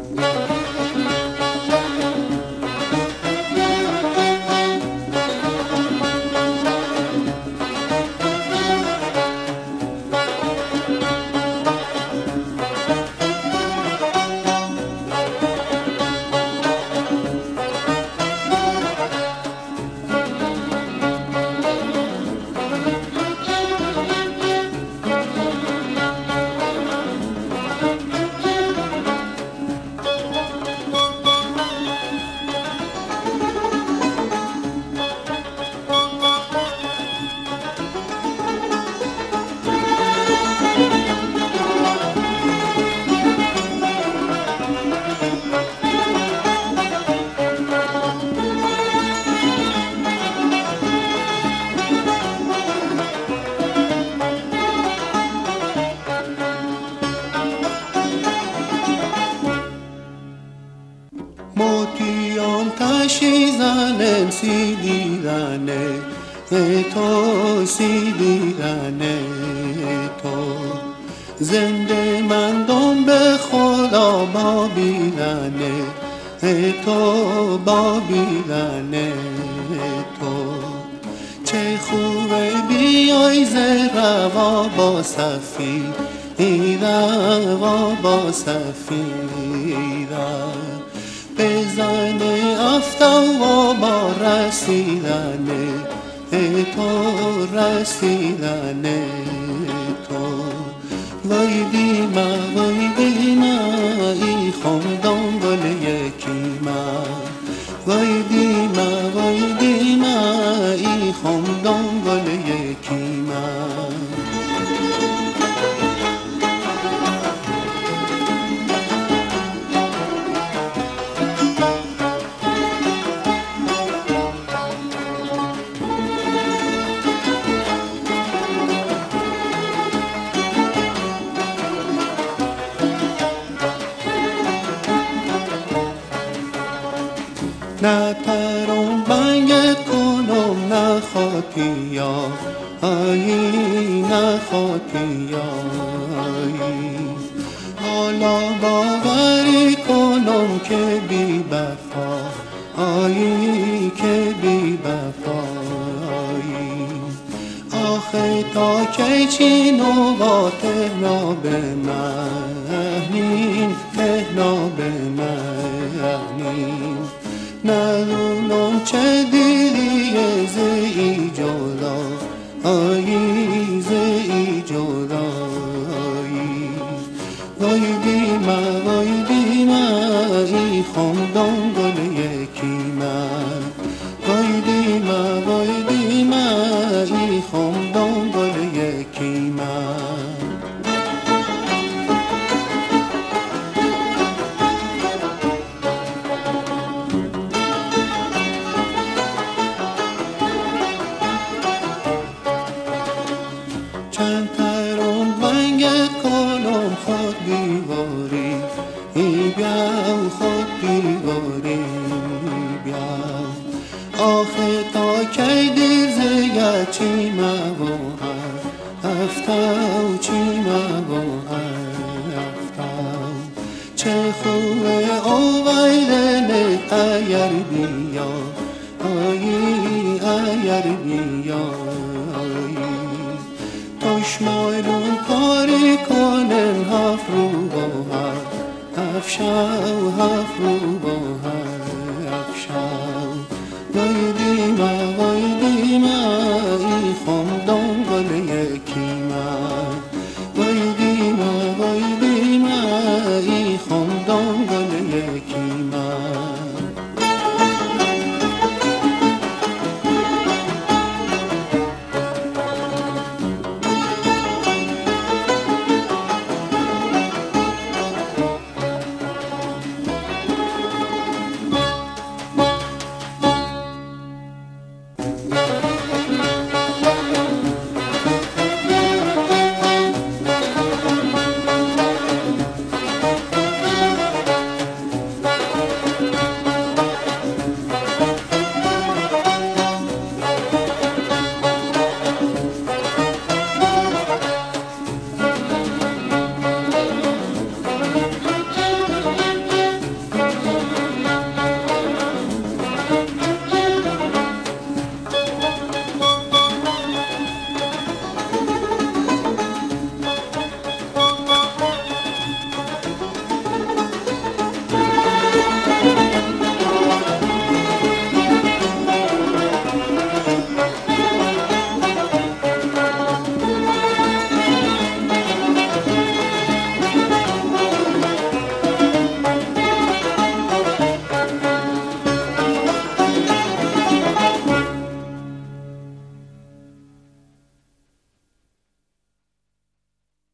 موتیان کشیزنم سیدیرانه تو سیدیرانه تو زنده مندم به خدا بابیرانه تو بابیرانه تو چه خوبه بیای ز روا با صفی روا با صفی بزن افتو و با رسیدنه تو رسیدنه تو وای بیما ای خمدان گل یکی ما وای بیما ای خمدان گل یکی ما نه ترون بنگ کنم نه خاطیا آیی نه خاطیا حالا باوری کنم که بی بفا آیی که بی بفا آخه تا کی چینو با تهنا به مهنین تهنا به مهنین ندونم چه دیدی زی جدا آیی زی جدا وای بیما ای خمدان گل یکی من وای بیما ای خمدان گل یکی من چند ترون بنگت کنم خود دیواری ای بیاو خود دیواری بیاو آخه تا کی دیر زیاد چی موهر افتاو چی موهر افتاو چه خوبه او ویدنه ایر بیا آیی ایر بیا دشمنون کاری کنن هفت رو با هفت شو هفت رو با هفت